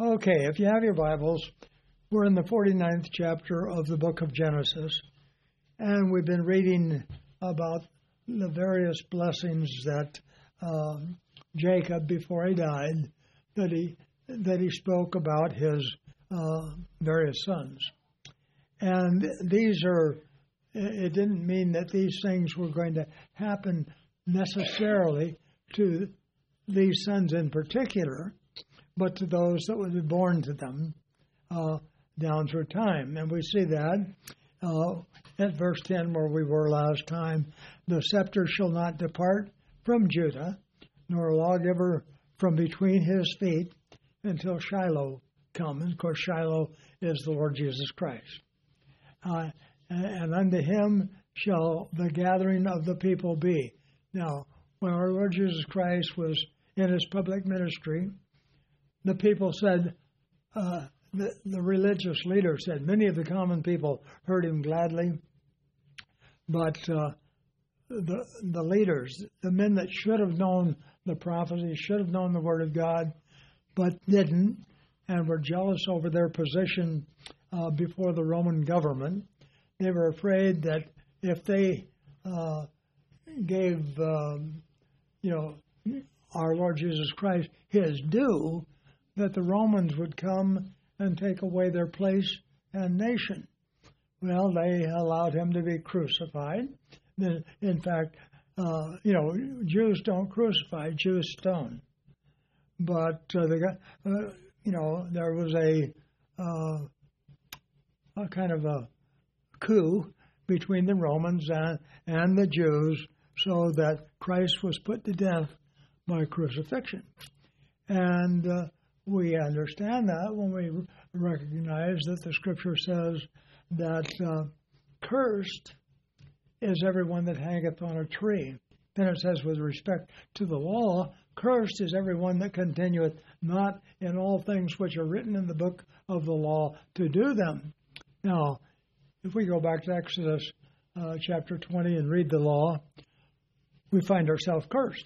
Okay, if you have your Bibles, we're in the 49th chapter of the book of Genesis, and we've been reading about the various blessings that Jacob, before he died, that he spoke about his various sons. And it didn't mean that these things were going to happen necessarily to these sons in particular, but to those that would be born to them down through time. And we see that at verse 10 where we were last time. The scepter shall not depart from Judah, nor a lawgiver from between his feet until Shiloh come. And of course, Shiloh is the Lord Jesus Christ. And unto him shall the gathering of the people be. Now, when our Lord Jesus Christ was in his public ministry, the people said, the religious leaders said, many of the common people heard him gladly, but the leaders, the men that should have known the prophecy, should have known the word of God, but didn't, and were jealous over their position before the Roman government. They were afraid that if they gave, our Lord Jesus Christ his due, that the Romans would come and take away their place and nation. Well, they allowed him to be crucified. In fact, Jews don't crucify, Jews stone. But there was a kind of a coup between the Romans and the Jews, so that Christ was put to death by crucifixion. And we understand that when we recognize that the Scripture says that cursed is everyone that hangeth on a tree. Then it says, with respect to the law, cursed is everyone that continueth not in all things which are written in the book of the law to do them. Now, if we go back to Exodus chapter 20 and read the law, we find ourselves cursed.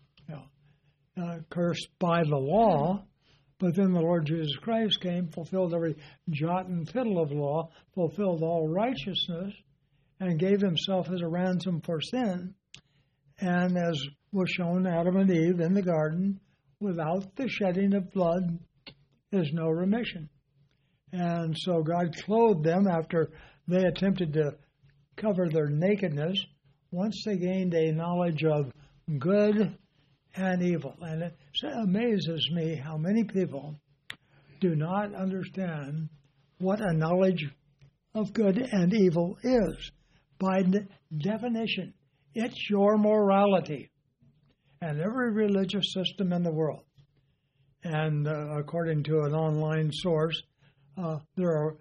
Cursed by the law, but then the Lord Jesus Christ came, fulfilled every jot and tittle of law, fulfilled all righteousness, and gave himself as a ransom for sin. And as was shown Adam and Eve in the garden, without the shedding of blood is no remission. And so God clothed them after they attempted to cover their nakedness, once they gained a knowledge of good and evil. And it amazes me how many people do not understand what a knowledge of good and evil is. By definition, it's your morality. And every religious system in the world, and according to an online source, there are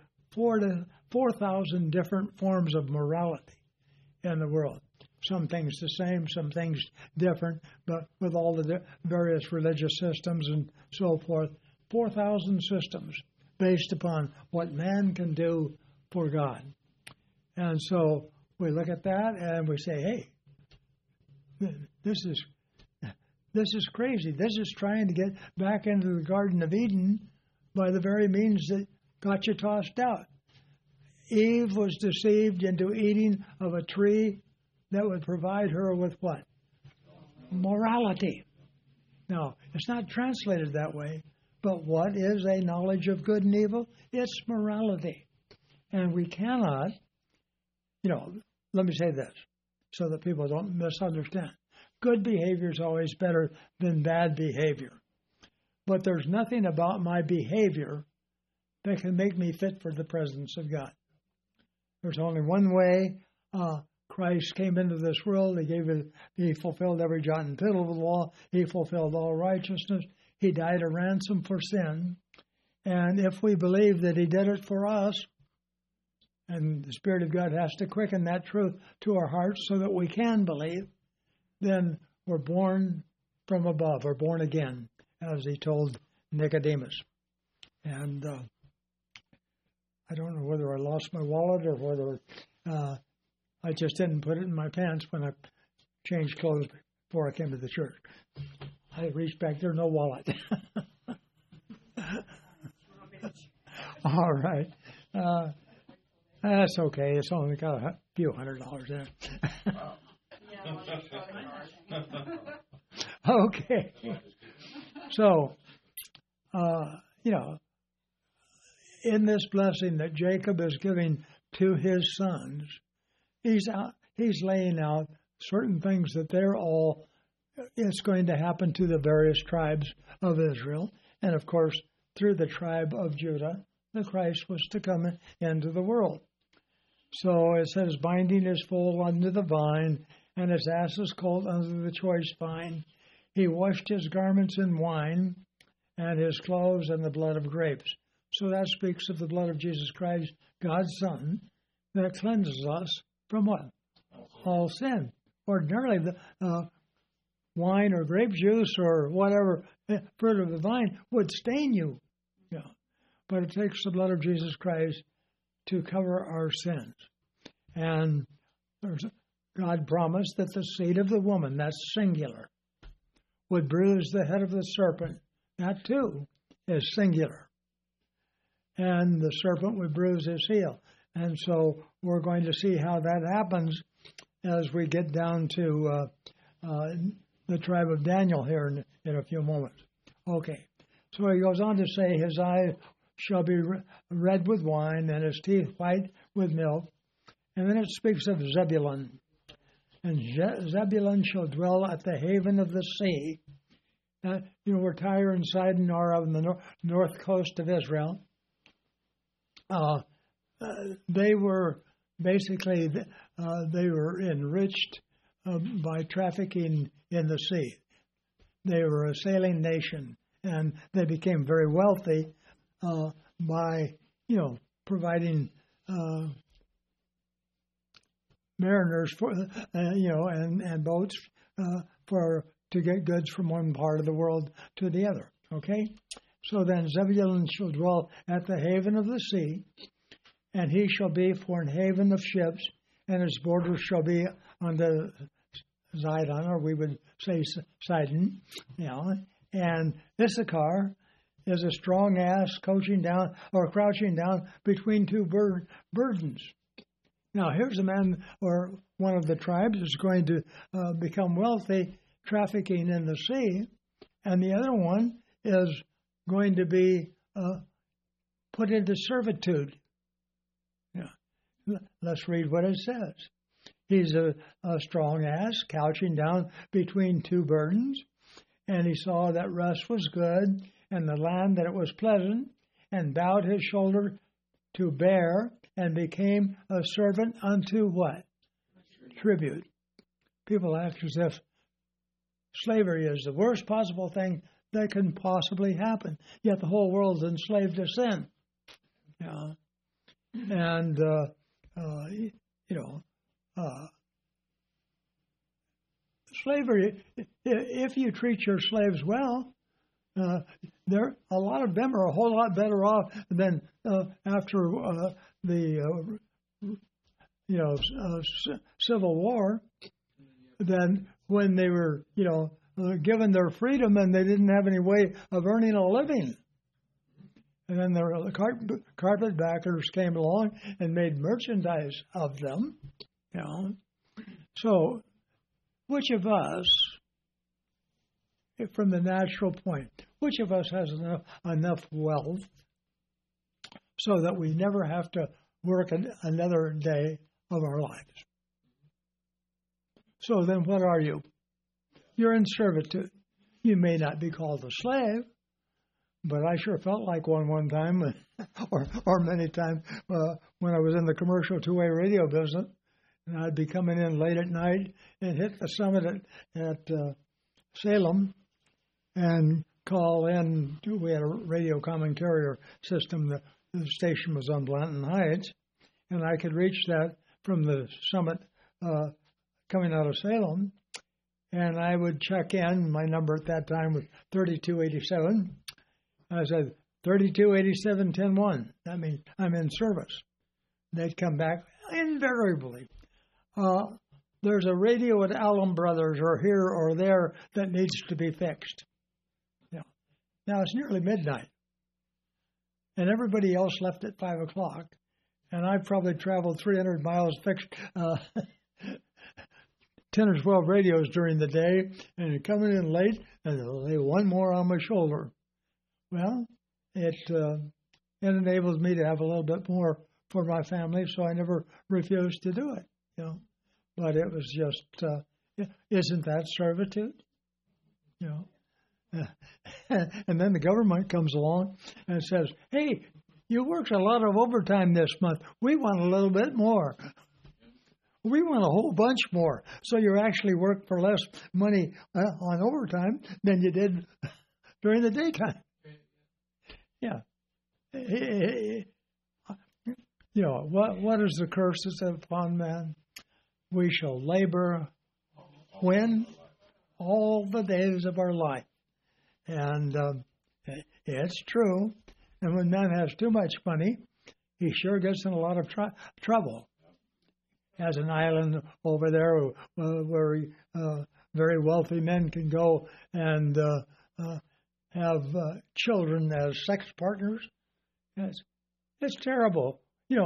4,000 different forms of morality in the world. Some things the same, some things different, but with all the various religious systems and so forth, 4,000 systems based upon what man can do for God. And so we look at that and we say, hey, this is crazy. This is trying to get back into the Garden of Eden by the very means that got you tossed out. Eve was deceived into eating of a tree that would provide her with what? Morality. Now, it's not translated that way, but what is a knowledge of good and evil? It's morality. And we cannot, let me say this so that people don't misunderstand. Good behavior is always better than bad behavior. But there's nothing about my behavior that can make me fit for the presence of God. There's only one way. Christ came into this world. He fulfilled every jot and tittle of the law. He fulfilled all righteousness. He died a ransom for sin. And if we believe that he did it for us, and the Spirit of God has to quicken that truth to our hearts so that we can believe, then we're born from above, or born again, as he told Nicodemus. And I don't know whether I lost my wallet or whether I just didn't put it in my pants when I changed clothes before I came to the church. I reached back there, no wallet. All right. That's okay. It's only got a few $100 in it. Okay. So, in this blessing that Jacob is giving to his sons, he's laying out certain things that it's going to happen to the various tribes of Israel. And of course, through the tribe of Judah, the Christ was to come into the world. So it says, binding his foal under the vine, and his ass's colt under the choice vine. He washed his garments in wine, and his clothes in the blood of grapes. So that speaks of the blood of Jesus Christ, God's Son, that cleanses us from what? All sin. Ordinarily, the wine or grape juice or whatever fruit of the vine would stain you. Yeah. But it takes the blood of Jesus Christ to cover our sins. And God promised that the seed of the woman, that's singular, would bruise the head of the serpent. That too is singular. And the serpent would bruise his heel. And so we're going to see how that happens as we get down to the tribe of Daniel here in a few moments. Okay. So he goes on to say, his eyes shall be red with wine, and his teeth white with milk. And then it speaks of Zebulun. And Zebulun shall dwell at the haven of the sea. Where Tyre and Sidon are on the north coast of Israel. They were basically, they were enriched by trafficking in the sea. They were a sailing nation, and they became very wealthy by, providing mariners for, and boats to get goods from one part of the world to the other. Okay? So then Zebulun shall dwell at the haven of the sea, and he shall be for an haven of ships, and his borders shall be on the Zidon, or we would say Sidon. And Issachar is a strong ass crouching down between two burdens. Now, here's a man or one of the tribes is going to become wealthy trafficking in the sea, and the other one is going to be put into servitude. Let's read what it says. He's a strong ass couching down between two burdens, and he saw that rest was good, and the land that it was pleasant, and bowed his shoulder to bear, and became a servant unto what? Tribute. People act as if slavery is the worst possible thing that can possibly happen. Yet the whole world's enslaved to sin. And, slavery, if you treat your slaves well, a lot of them are a whole lot better off than after the Civil War than when they were, given their freedom and they didn't have any way of earning a living. And then the carpetbaggers came along and made merchandise of them. So, which of us, from the natural point, which of us has enough wealth so that we never have to work another day of our lives? So then what are you? You're in servitude. You may not be called a slave, but I sure felt like one time, or many times when I was in the commercial two-way radio business, and I'd be coming in late at night and hit the summit at Salem and call in. We had a radio common carrier system. The station was on Blanton Heights, and I could reach that from the summit coming out of Salem, and I would check in. My number at that time was 3287. I said, 3287-101. That means I'm in service. They'd come back invariably. There's a radio at Allen Brothers or here or there that needs to be fixed. Now it's nearly midnight. and everybody else left at 5 o'clock. And I probably traveled 300 miles, fixed 10 or 12 radios during the day, and coming in late, and they'll lay one more on my shoulder. Well, it enables me to have a little bit more for my family, so I never refused to do it. But it was just, isn't that servitude? And then the government comes along and says, hey, you worked a lot of overtime this month. We want a little bit more. We want a whole bunch more. So you actually work for less money on overtime than you did during the daytime. Yeah. What is the curse that's upon man? We shall labor when? All the days of our life. And it's true. And when man has too much money, he sure gets in a lot of trouble. Has an island over there where very wealthy men can go and have children as sex partners. It's terrible.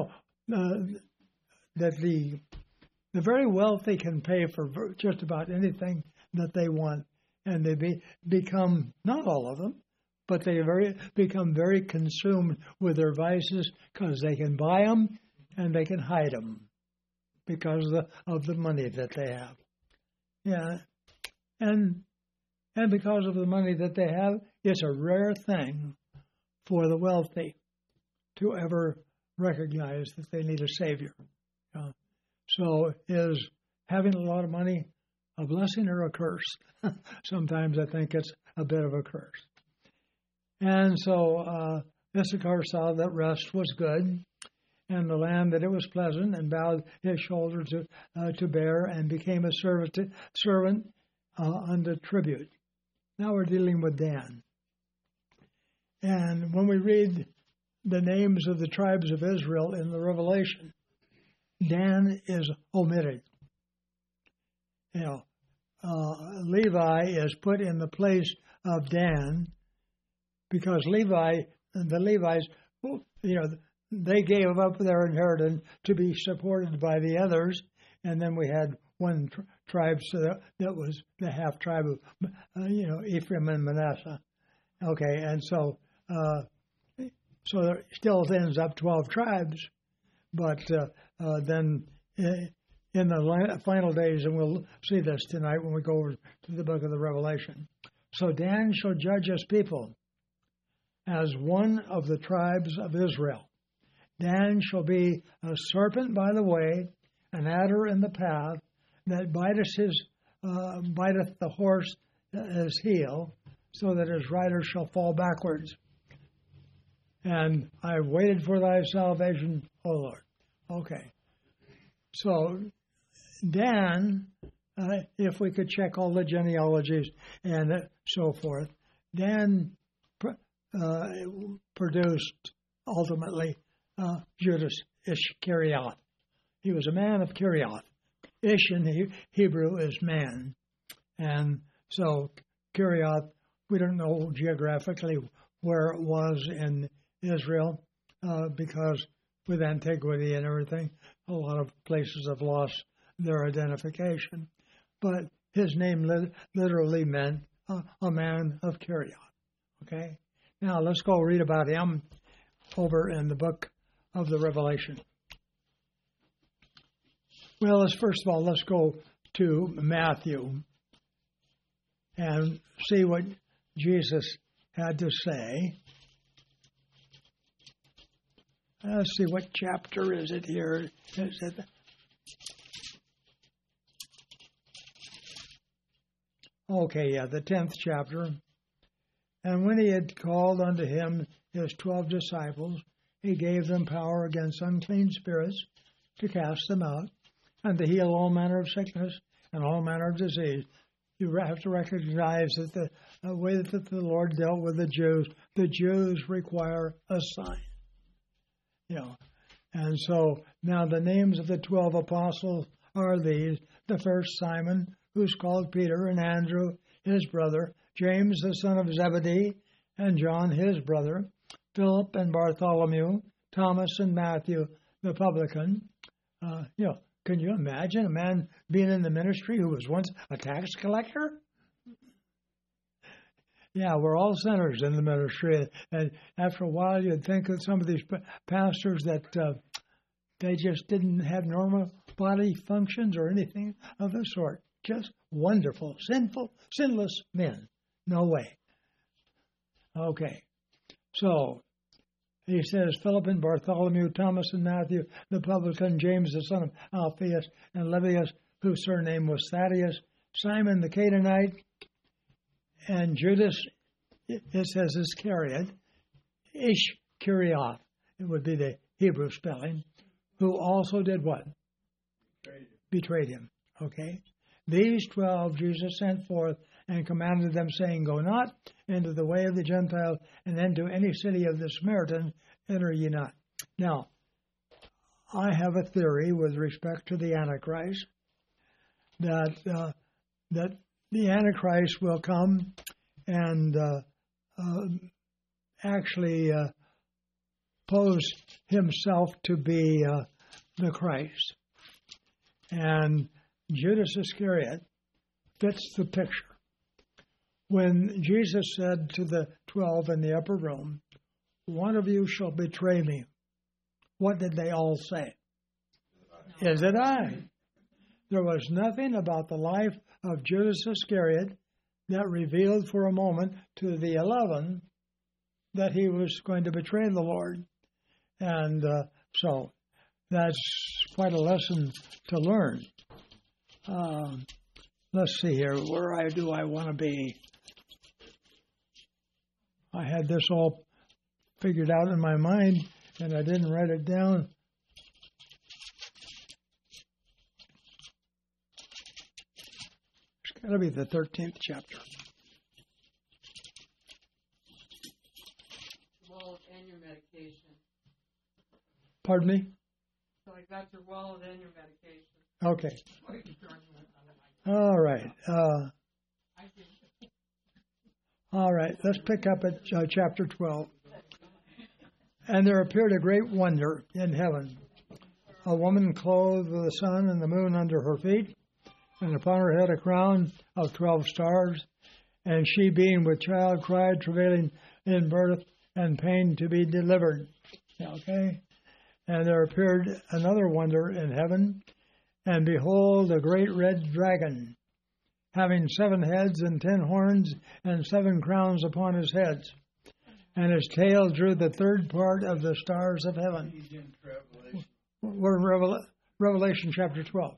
That the very wealthy can pay for just about anything that they want, and they become, not all of them, but they become very consumed with their vices because they can buy them and they can hide them because of the money that they have. Yeah, and because of the money that they have, it's a rare thing for the wealthy to ever recognize that they need a savior. So is having a lot of money a blessing or a curse? Sometimes I think it's a bit of a curse. And so Issachar saw that rest was good, and the land that it was pleasant, and bowed his shoulder to bear, and became a servant unto tribute. Now we're dealing with Dan. And when we read the names of the tribes of Israel in the Revelation, Dan is omitted. Levi is put in the place of Dan because the Levites, they gave up their inheritance to be supported by the others, and then we had one tribe, so that was the half tribe of, Ephraim and Manasseh. Okay, and so there still ends up 12 tribes, but then in the final days, and we'll see this tonight when we go over to the book of the Revelation. So Dan shall judge his people as one of the tribes of Israel. Dan shall be a serpent by the way, an adder in the path, that biteth the horse his heel, so that his rider shall fall backwards. And I waited for thy salvation, O Lord. Okay. So Dan, if we could check all the genealogies and so forth, Dan produced ultimately Judas Iscariot. He was a man of Kirioth. Ish in Hebrew is man. And so Kirioth, we don't know geographically where it was in Israel because with antiquity and everything, a lot of places have lost their identification. But his name literally meant a man of Kirioth. Okay? Now let's go read about him over in the book of the Revelation. Well, first of all, let's go to Matthew and see what Jesus had to say. Let's see, what chapter is it here? Is it the 10th chapter. And when he had called unto him his 12 disciples, he gave them power against unclean spirits to cast them out, and to heal all manner of sickness and all manner of disease. You have to recognize that the way that the Lord dealt with the Jews require a sign. And so now the names of the 12 apostles are these. The first, Simon, who's called Peter, and Andrew, his brother, James, the son of Zebedee, and John, his brother, Philip and Bartholomew, Thomas and Matthew, the publican. Can you imagine a man being in the ministry who was once a tax collector? Yeah, we're all sinners in the ministry. And after a while, you'd think that some of these pastors that they just didn't have normal body functions or anything of the sort. Just wonderful, sinless men. No way. Okay. So, he says, Philip and Bartholomew, Thomas and Matthew, the publican, James the son of Alphaeus, and Lebbaeus, whose surname was Thaddeus, Simon the Canaanite, and Judas, it says Iscariot, Ishkarioth, it would be the Hebrew spelling, who also did what? Betrayed him. Okay? These 12 Jesus sent forth and commanded them, saying, Go not into the way of the Gentiles, and into any city of the Samaritans enter ye not. Now, I have a theory with respect to the Antichrist, that the Antichrist will come and actually pose himself to be the Christ. And Judas Iscariot fits the picture. When Jesus said to the 12 in the upper room, One of you shall betray me, what did they all say? Is it I? There was nothing about the life of Judas Iscariot that revealed for a moment to the 11 that he was going to betray the Lord. And so that's quite a lesson to learn. Let's see here. Where do I want to be? I had this all figured out in my mind, and I didn't write it down. It's got to be the 13th chapter. Wallet and your medication. Pardon me? So I got your wallet and your medication. Okay. All right. All right. Let's pick up at chapter 12. And there appeared a great wonder in heaven, a woman clothed with the sun and the moon under her feet, and upon her head a crown of 12 stars. And she, being with child, cried, travailing in birth and pain to be delivered. Okay? And there appeared another wonder in heaven, and behold, a great red dragon, having 7 heads and 10 horns and 7 crowns upon his heads. And his tail drew the third part of the stars of heaven. We're in Revelation chapter 12.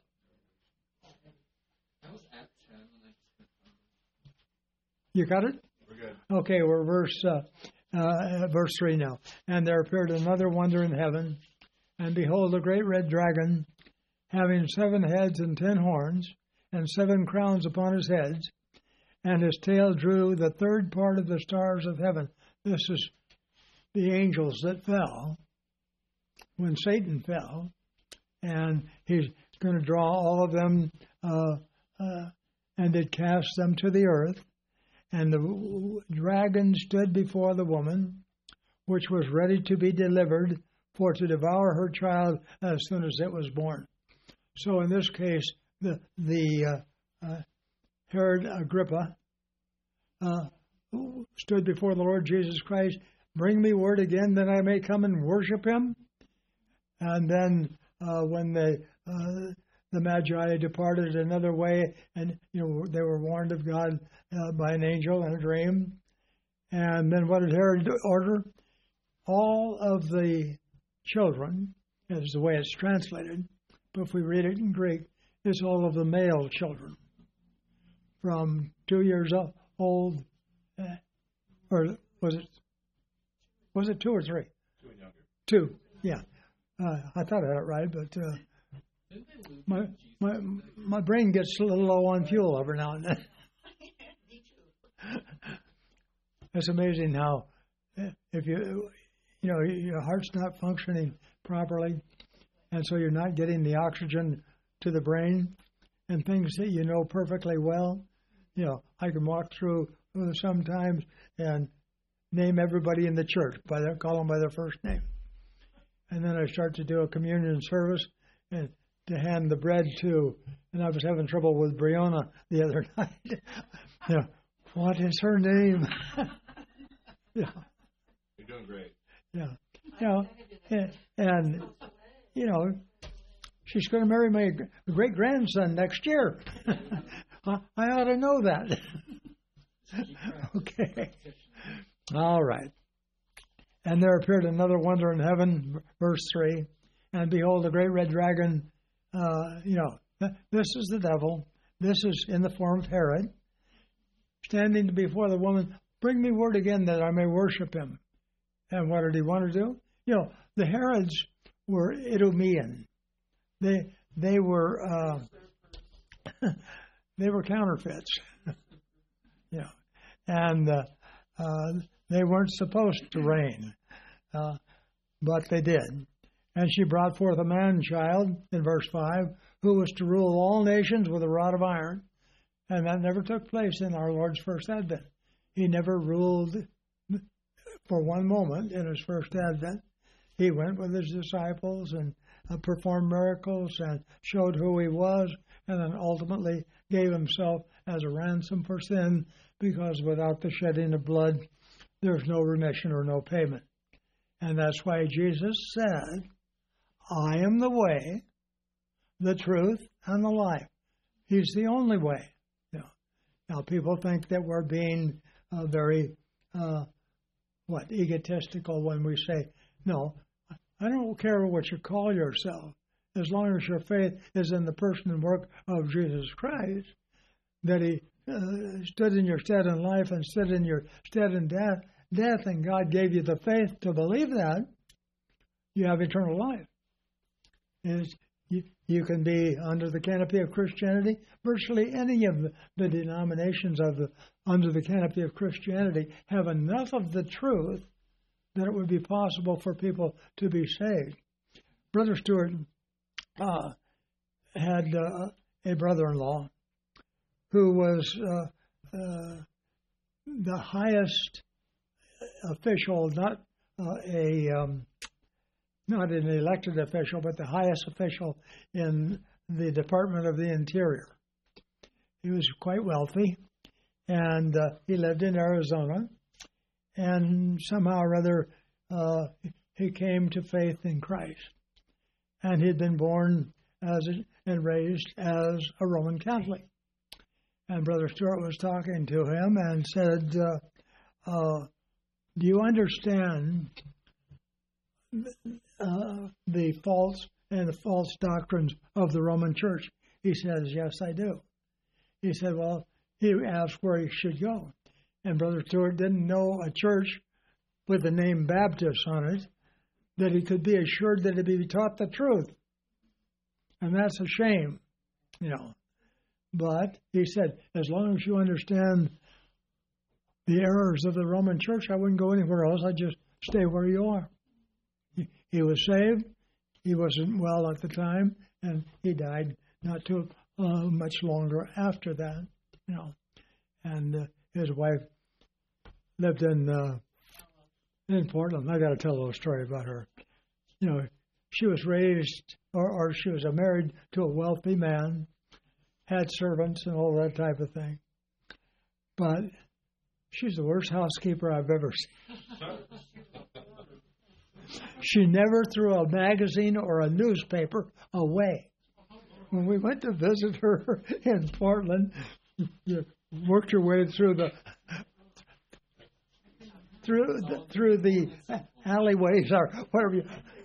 You got it? We're good. Okay, we're verse 3 now. And there appeared another wonder in heaven, and behold, a great red dragon, having 7 heads and 10 horns, and 7 crowns upon his heads, and his tail drew the third part of the stars of heaven. This is the angels that fell when Satan fell, and he's going to draw all of them and did cast them to the earth. And the dragon stood before the woman, which was ready to be delivered, for to devour her child as soon as it was born. So in this case, the Herod Agrippa stood before the Lord Jesus Christ, bring me word again that I may come and worship him. And then when the Magi departed another way, and they were warned of God by an angel in a dream. And then what did Herod order? All of the children, is the way it's translated, but if we read it in Greek, it's all of the male children from 2 years old, or was it 2 or 3? 2 and younger. 2, yeah. I thought I had it right, but my brain gets a little low on fuel every now and then. It's amazing how if your heart's not functioning properly, and so you're not getting the oxygen to the brain and things that you know perfectly well. I can walk through sometimes and name everybody in the church, call them by their first name. And then I start to do a communion service and to hand the bread to, and I was having trouble with Brianna the other night. What is her name? You're doing great. And she's going to marry my great-grandson next year. I ought to know that. Okay. All right. And there appeared another wonder in heaven, verse 3. And behold, a great red dragon, this is the devil. This is in the form of Herod, standing before the woman. Bring me word again that I may worship him. And what did he want to do? The Herods were Idumean. They were counterfeits. And they weren't supposed to reign, but they did. And she brought forth a man-child, in verse 5, who was to rule all nations with a rod of iron. And that never took place in our Lord's first advent. He never ruled for one moment in his first advent. He went with his disciples and performed miracles and showed who he was, and then ultimately gave himself as a ransom for sin, because without the shedding of blood, there's no remission or no payment. And that's why Jesus said, I am the way, the truth, and the life. He's the only way. Now, people think that we're being very, egotistical when we say, no, I don't care what you call yourself, as long as your faith is in the person and work of Jesus Christ, that he stood in your stead in life and stood in your stead in death, and God gave you the faith to believe that, you have eternal life. You can be under the canopy of Christianity. Virtually any of the denominations under the canopy of Christianity have enough of the truth that it would be possible for people to be saved. Brother Stewart had a brother-in-law who was the highest official, not an elected official, but the highest official in the Department of the Interior. He was quite wealthy, and he lived in Arizona, and somehow or other he came to faith in Christ. And he'd been born and raised as a Roman Catholic. And Brother Stewart was talking to him and said, do you understand the false doctrines of the Roman Church? He says, yes, I do. He said, well, he asked where he should go. And Brother Stewart didn't know a church with the name Baptist on it that he could be assured that he'd be taught the truth. And that's a shame, But he said, as long as you understand the errors of the Roman Church, I wouldn't go anywhere else. I'd just stay where you are. He was saved. He wasn't well at the time, and he died not too much longer after that, And his wife lived in Portland. I got to tell a little story about her. She was raised, or she was married to a wealthy man, had servants and all that type of thing. But she's the worst housekeeper I've ever seen. She never threw a magazine or a newspaper away. When we went to visit her in Portland, you worked your way through the alleyways or whatever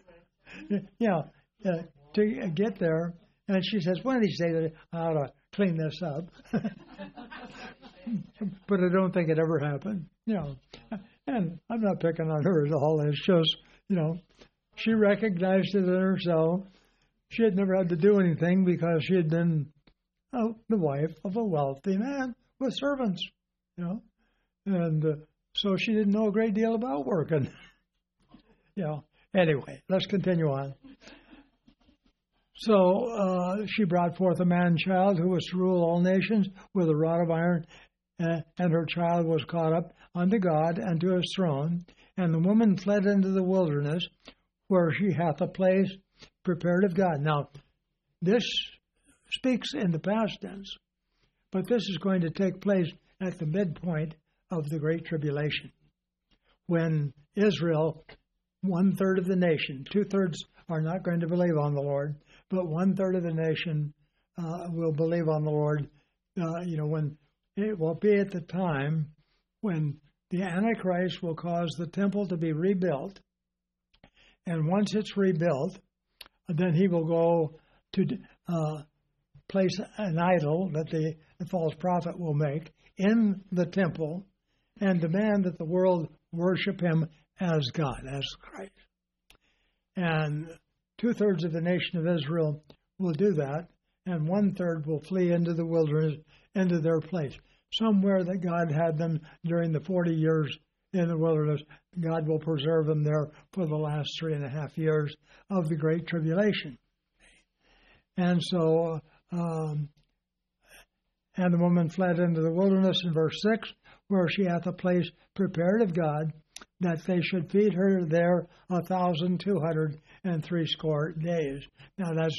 to get there. And she says, one of these days I ought to clean this up. But I don't think it ever happened. And I'm not picking on her at all. It's just, she recognized it in herself. She had never had to do anything because she had been the wife of a wealthy man with servants, And so she didn't know a great deal about working. Anyway, let's continue on. So she brought forth a man-child who was to rule all nations with a rod of iron. and her child was caught up unto God and to his throne. And the woman fled into the wilderness, where she hath a place prepared of God. Now, this speaks in the past tense, but this is going to take place at the midpoint of the Great Tribulation, when Israel, 1/3 of the nation, 2/3 are not going to believe on the Lord, but 1/3 of the nation will believe on the Lord. When it will be at the time when the Antichrist will cause the temple to be rebuilt, and once it's rebuilt, then he will go to place an idol that the false prophet will make in the temple and demand that the world worship him as God, as Christ. And 2/3 of the nation of Israel will do that, and 1/3 will flee into the wilderness, into their place. Somewhere that God had them during the 40 years in the wilderness, God will preserve them there for the last 3.5 years of the Great Tribulation. And so, and the woman fled into the wilderness in verse 6, where she hath a place prepared of God, that they should feed her there 1,260 days. Now that's,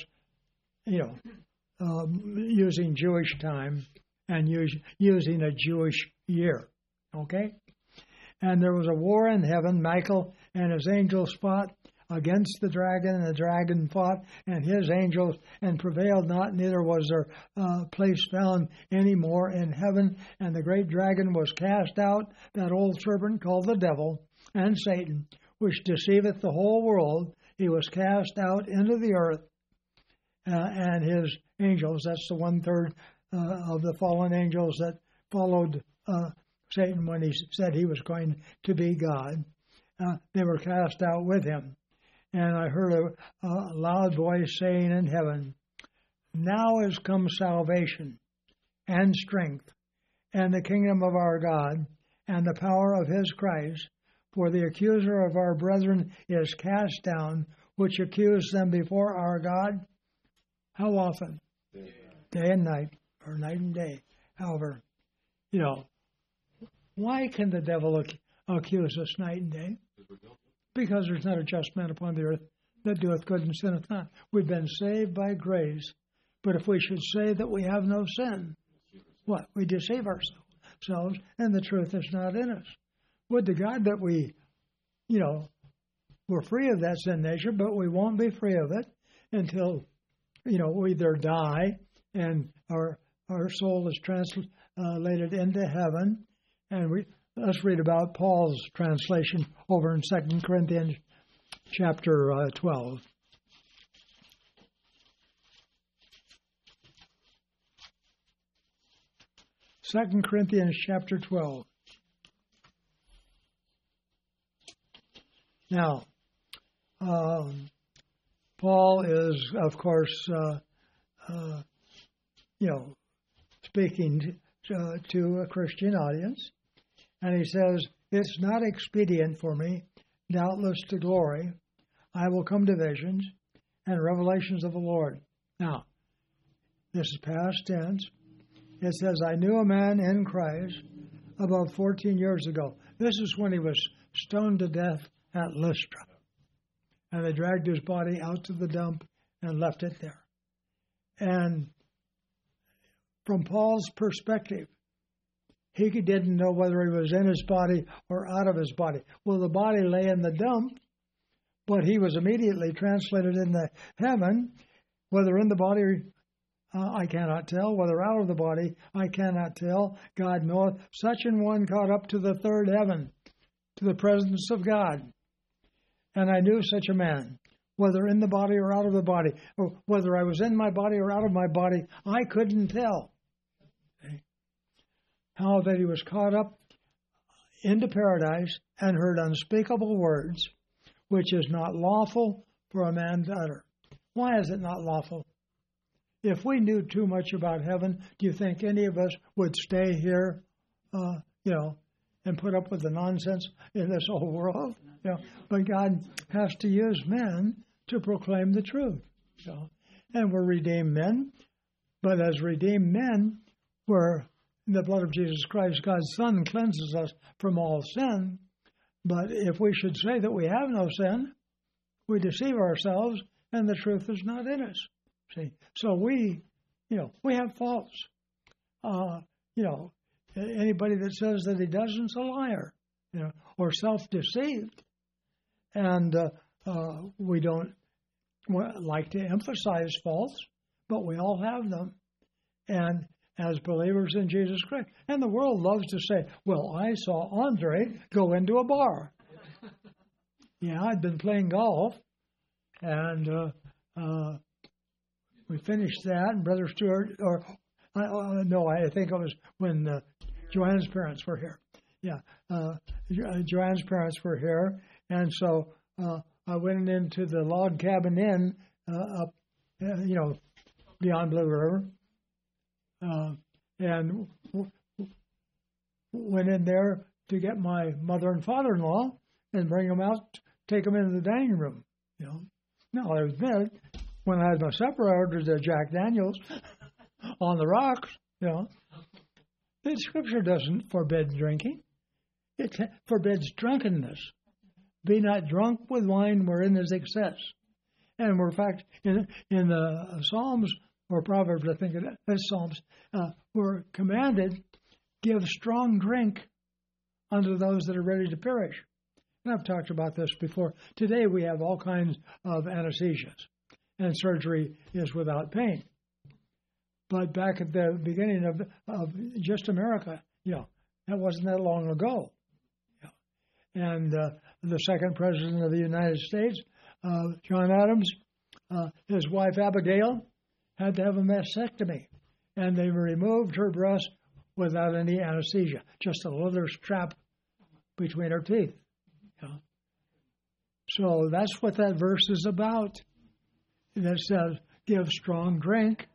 using Jewish time and using a Jewish year. Okay? And there was a war in heaven. Michael and his angels fought against the dragon, and the dragon fought and his angels, and prevailed not, neither was there place found any more in heaven. And the great dragon was cast out, that old serpent called the devil and Satan, which deceiveth the whole world. He was cast out into the earth, and his angels, that's the 1/3 of the fallen angels that followed Satan when he said he was going to be God. They were cast out with him. And I heard a loud voice saying in heaven, now is come salvation and strength and the kingdom of our God and the power of his Christ, for the accuser of our brethren is cast down, which accused them before our God. How often? Day and night, or night and day. However, why can the devil accuse us night and day? Because there's not a just man upon the earth that doeth good and sinneth not. We've been saved by grace, but if we should say that we have no sin, what? We deceive ourselves, and the truth is not in us. Would to God that we, we're free of that sin nature, but we won't be free of it until, we either die and our soul is translated into heaven. And let's read about Paul's translation over in 2 Corinthians chapter 12. Second Corinthians chapter 12. Now, Paul is, of course, speaking to a Christian audience, and he says, it's not expedient for me, doubtless to glory. I will come to visions and revelations of the Lord. Now, this is past tense. It says, I knew a man in Christ about 14 years ago. This is when he was stoned to death at Lystra. And they dragged his body out to the dump and left it there. And from Paul's perspective, he didn't know whether he was in his body or out of his body. Well, the body lay in the dump, but he was immediately translated into heaven. Whether in the body, I cannot tell. Whether out of the body, I cannot tell. God knoweth. Such an one caught up to the third heaven, to the presence of God. And I knew such a man, whether in the body or out of the body, or whether I was in my body or out of my body, I couldn't tell. Okay. How that he was caught up into paradise and heard unspeakable words, which is not lawful for a man to utter. Why is it not lawful? If we knew too much about heaven, do you think any of us would stay here, and put up with the nonsense in this whole world? But God has to use men to proclaim the truth. And we're redeemed men, but as redeemed men, we're the blood of Jesus Christ, God's Son, cleanses us from all sin. But if we should say that we have no sin, we deceive ourselves, and the truth is not in us. See, so we have faults. Anybody that says that he doesn't is a liar, or self-deceived. And we don't like to emphasize faults, but we all have them. And as believers in Jesus Christ, and the world loves to say, well, I saw Andre go into a bar. Yeah, I'd been playing golf, and we finished that, and Brother Stewart, I think it was when Joanne's parents were here. Yeah, Joanne's parents were here, and so I went into the log cabin inn up, beyond Blue River, and went in there to get my mother and father-in-law and bring them out, take them into the dining room. Now, I admit, when I had my supper, I ordered the Jack Daniels on the rocks. The Scripture doesn't forbid drinking; it forbids drunkenness. Be not drunk with wine wherein is excess. And in fact, in the Psalms or Proverbs, I think it is Psalms, we're commanded, give strong drink unto those that are ready to perish. And I've talked about this before. Today we have all kinds of anesthesias, and surgery is without pain. But back at the beginning of just America, that wasn't that long ago. And the second president of the United States, John Adams, his wife Abigail, had to have a mastectomy. And they removed her breast without any anesthesia, just a leather strap between her teeth. So that's what that verse is about. That says, give strong drink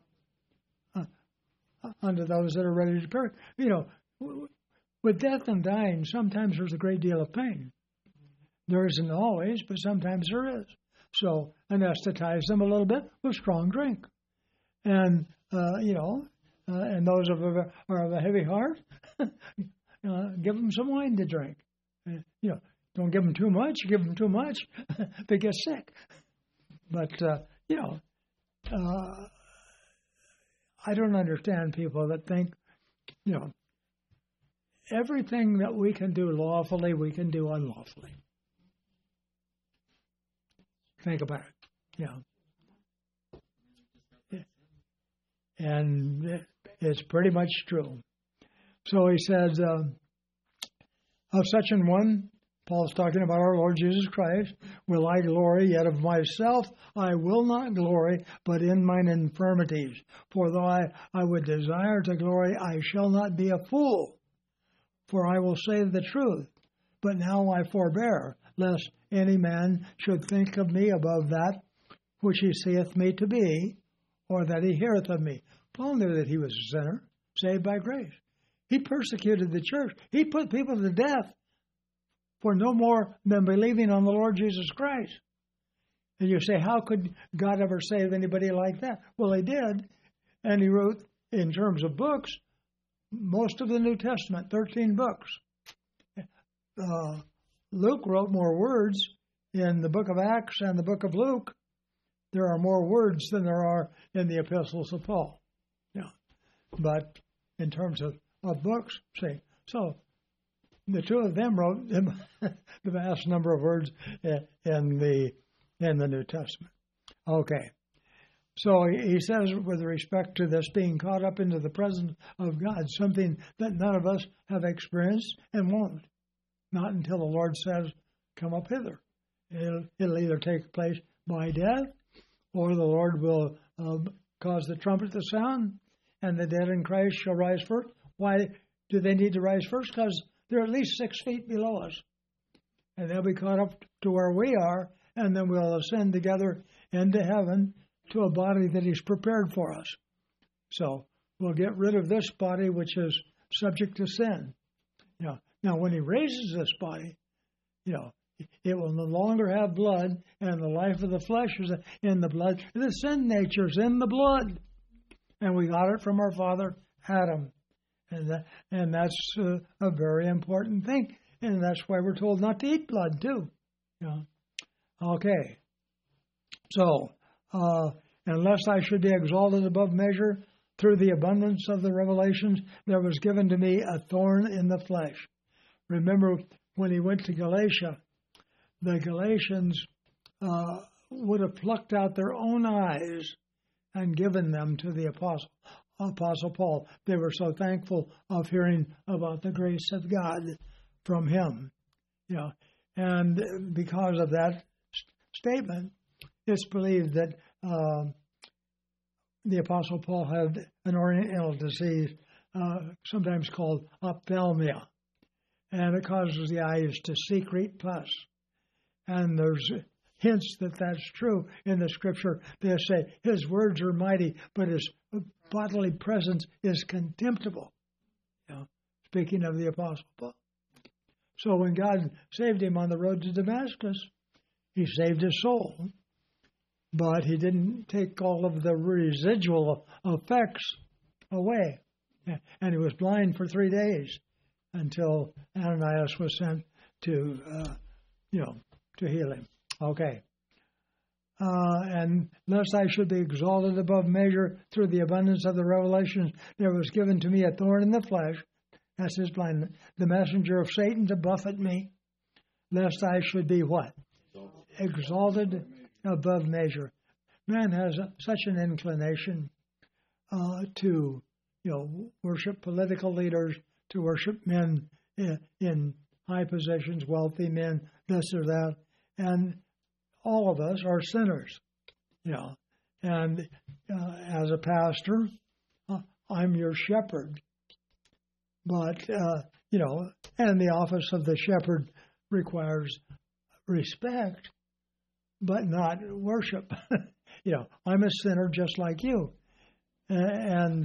unto those that are ready to perish. With death and dying, sometimes there's a great deal of pain. There isn't always, but sometimes there is. So anesthetize them a little bit with strong drink. And, and those are of a heavy heart, give them some wine to drink. Don't give them too much. You give them too much, they get sick. But, I don't understand people that think, everything that we can do lawfully, we can do unlawfully. Think about it. And it's pretty much true. So he says, of such an one, Paul's talking about our Lord Jesus Christ, will I glory, yet of myself I will not glory, but in mine infirmities. For though I would desire to glory, I shall not be a fool. For I will say the truth, but now I forbear, lest any man should think of me above that which he seeth me to be, or that he heareth of me. Paul knew that he was a sinner, saved by grace. He persecuted the church. He put people to death for no more than believing on the Lord Jesus Christ. And you say, how could God ever save anybody like that? Well, he did. And he wrote, in terms of books, most of the New Testament, 13 books. Luke wrote more words in the book of Acts and the book of Luke. There are more words than there are in the epistles of Paul. But in terms of books, see, so the two of them wrote the vast number of words in the New Testament. Okay. So he says, with respect to this being caught up into the presence of God, something that none of us have experienced and won't. Not until the Lord says, come up hither. It'll either take place by death, or the Lord will cause the trumpet to sound, and the dead in Christ shall rise first. Why do they need to rise first? Because they're at least 6 feet below us. And they'll be caught up to where we are, and then we'll ascend together into heaven to a body that He's prepared for us. So we'll get rid of this body which is subject to sin. Now, when He raises this body, it will no longer have blood, and the life of the flesh is in the blood. The sin nature is in the blood. And we got it from our father, Adam. And that's a very important thing. And that's why we're told not to eat blood, too. You know? Okay. So, unless I should be exalted above measure through the abundance of the revelations, there was given to me a thorn in the flesh. Remember when he went to Galatia, the Galatians would have plucked out their own eyes and given them to the Apostle Paul. They were so thankful of hearing about the grace of God from him. You know, and because of that statement, it's believed that the Apostle Paul had an oriental disease, sometimes called ophthalmia, and it causes the eyes to secrete pus. And there's hints that that's true in the Scripture. They say his words are mighty, but his bodily presence is contemptible. You know, speaking of the Apostle Paul. So when God saved him on the road to Damascus, he saved his soul, but he didn't take all of the residual effects away. And he was blind for 3 days until Ananias was sent to, to heal him. Okay. And lest I should be exalted above measure through the abundance of the revelations, there was given to me a thorn in the flesh, that's his blindness, the messenger of Satan to buffet me, lest I should be what? Exalted above measure. Man has such an inclination to, worship political leaders, to worship men in high positions, wealthy men, this or that, and all of us are sinners, And as a pastor, I'm your shepherd, but and the office of the shepherd requires respect, but not worship. I'm a sinner just like you. And,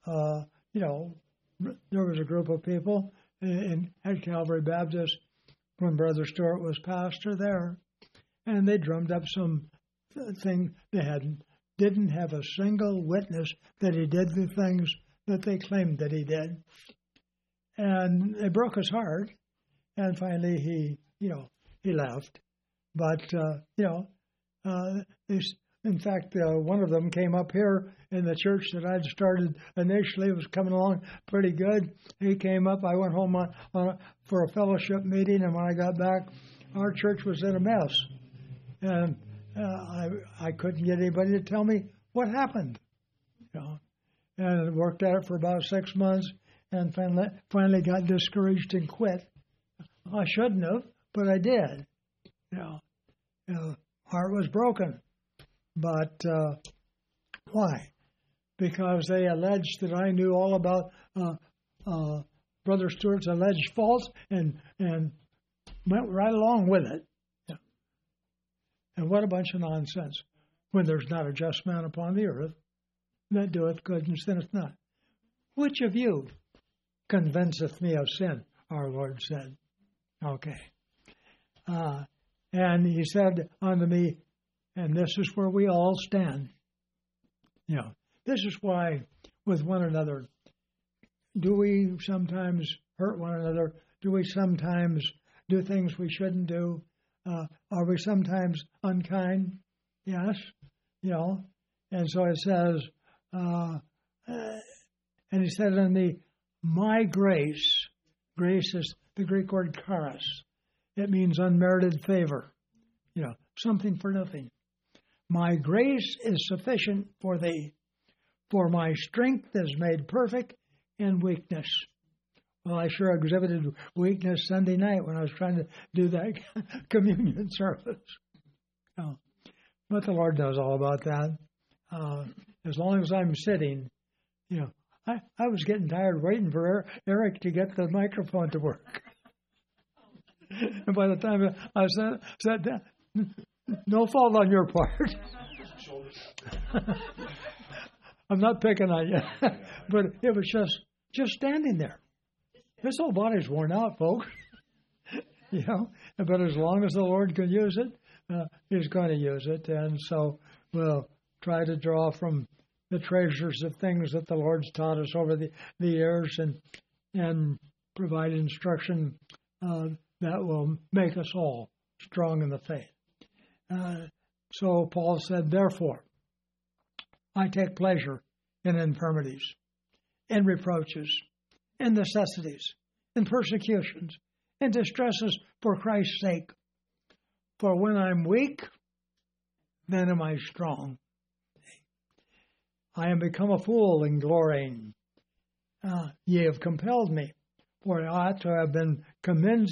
there was a group of people at Calvary Baptist when Brother Stewart was pastor there, and they drummed up some thing. They didn't have a single witness that he did the things that they claimed that he did. And it broke his heart, and finally he left. But, in fact, one of them came up here in the church that I'd started initially. It was coming along pretty good. He came up. I went home for a fellowship meeting, and when I got back, our church was in a mess. And I couldn't get anybody to tell me what happened. And I worked at it for about 6 months, and finally got discouraged and quit. I shouldn't have, but I did. Heart was broken. But why? Because they alleged that I knew all about Brother Stewart's alleged faults and went right along with it. And what a bunch of nonsense, when there's not a just man upon the earth that doeth good and sinneth not. Which of you convinceth me of sin? Our Lord said. Okay. And he said unto me, and this is where we all stand. This is why with one another, do we sometimes hurt one another? Do we sometimes do things we shouldn't do? Are we sometimes unkind? Yes. And so it says, and he said unto me, my grace is the Greek word charis. It means unmerited favor. Something for nothing. My grace is sufficient for thee, for my strength is made perfect in weakness. Well, I sure exhibited weakness Sunday night when I was trying to do that communion service. But the Lord knows all about that. As long as I'm sitting, I was getting tired waiting for Eric to get the microphone to work. And by the time I sat down, no fault on your part. I'm not picking on you. But it was just standing there. This whole body's worn out, folks. But as long as the Lord can use it, He's going to use it. And so we'll try to draw from the treasures of things that the Lord's taught us over the years, and provide instruction that will make us all strong in the faith. So Paul said, therefore, I take pleasure in infirmities, in reproaches, in necessities, in persecutions, in distresses for Christ's sake. For when I'm weak, then am I strong. I am become a fool in glorying. Ye have compelled me, for I ought to have been commended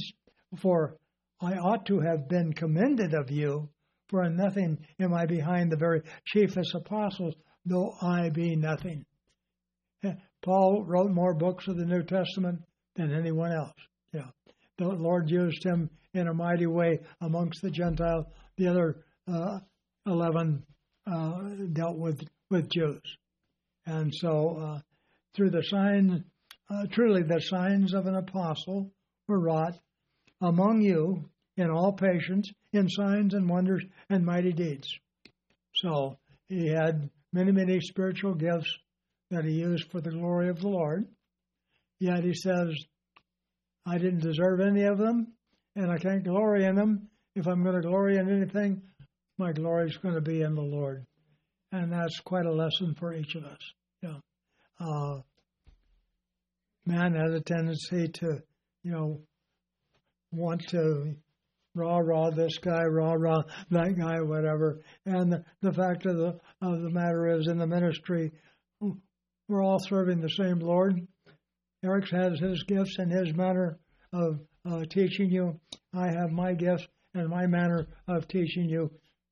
of you, for in nothing am I behind the very chiefest apostles, though I be nothing. Paul wrote more books of the New Testament than anyone else. Yeah, the Lord used him in a mighty way amongst the Gentiles. The other 11 dealt with Jews. And so through the signs, truly the signs of an apostle were wrought among you in all patience, in signs and wonders and mighty deeds. So he had many, many spiritual gifts that he used for the glory of the Lord. Yet he says, I didn't deserve any of them, and I can't glory in them. If I'm going to glory in anything, my glory is going to be in the Lord. And that's quite a lesson for each of us. Yeah. Man has a tendency to, want to rah this guy, rah that guy, whatever. And the fact of the matter is, in the ministry, we're all serving the same Lord. Eric has his gifts and his manner of teaching you. I have my gifts and my manner of teaching you.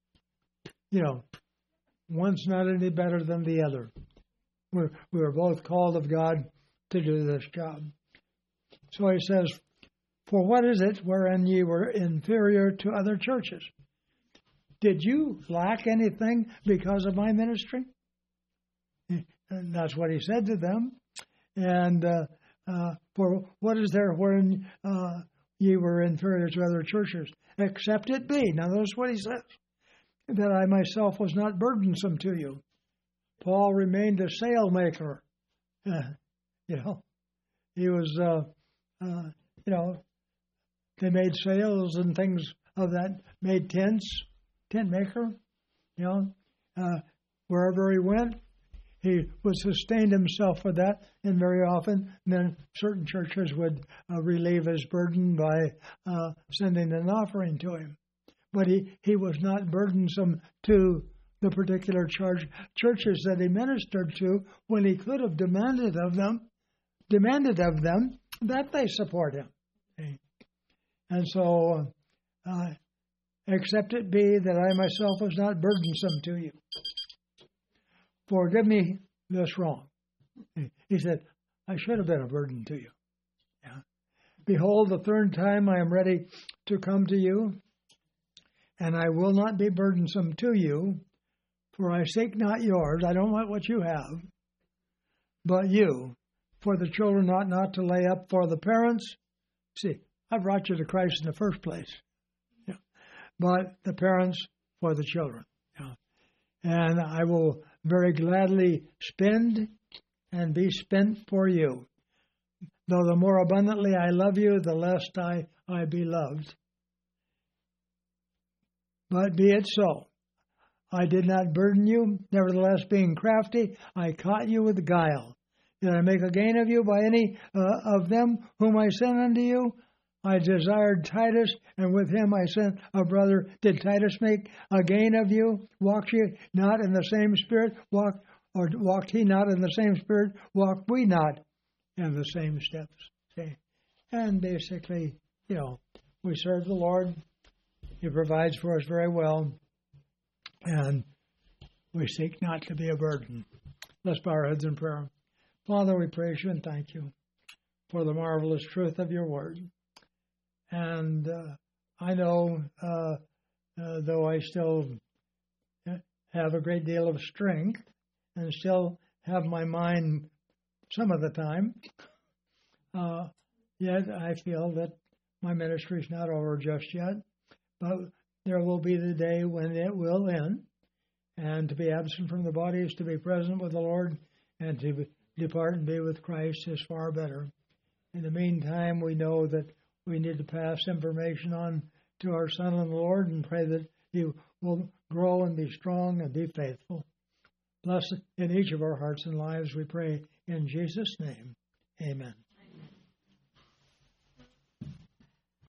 One's not any better than the other. We are both called of God to do this job. So he says, for what is it wherein ye were inferior to other churches? Did you lack anything because of my ministry? And that's what he said to them. And for what is there wherein ye were inferior to other churches? Except it be. Now notice what he says. That I myself was not burdensome to you. Paul remained a sailmaker. He was, they made sails and things of that, made tents, tent maker, wherever he went, he would sustain himself with that, and very often then certain churches would relieve his burden by sending an offering to him. But he was not burdensome to the particular churches that he ministered to, when he could have demanded of them that they support him. Okay. And so, except it be that I myself was not burdensome to you. Forgive me this wrong. He said, I should have been a burden to you. Yeah. Behold, the third time I am ready to come to you, and I will not be burdensome to you, for I seek not yours. I don't want what you have, but you. For the children ought not to lay up for the parents. See, I brought you to Christ in the first place. Yeah. But the parents for the children. Yeah. And I will very gladly spend and be spent for you. Though the more abundantly I love you, the less I be loved. But be it so. I did not burden you. Nevertheless, being crafty, I caught you with guile. Did I make a gain of you by any of them whom I sent unto you? I desired Titus, and with him I sent a brother. Did Titus make a gain of you? Walked ye not in the same spirit? Walked he not in the same spirit? Walked we not in the same steps? Okay. And basically, we serve the Lord. He provides for us very well. And we seek not to be a burden. Let's bow our heads in prayer. Father, we praise you and thank you for the marvelous truth of your word. And I know, though I still have a great deal of strength and still have my mind some of the time, yet I feel that my ministry is not over just yet. But there will be the day when it will end. And to be absent from the body is to be present with the Lord, and to depart and be with Christ is far better. In the meantime, we know that we need to pass information on to our son in the Lord and pray that he will grow and be strong and be faithful. Bless in each of our hearts and lives, we pray in Jesus' name. Amen.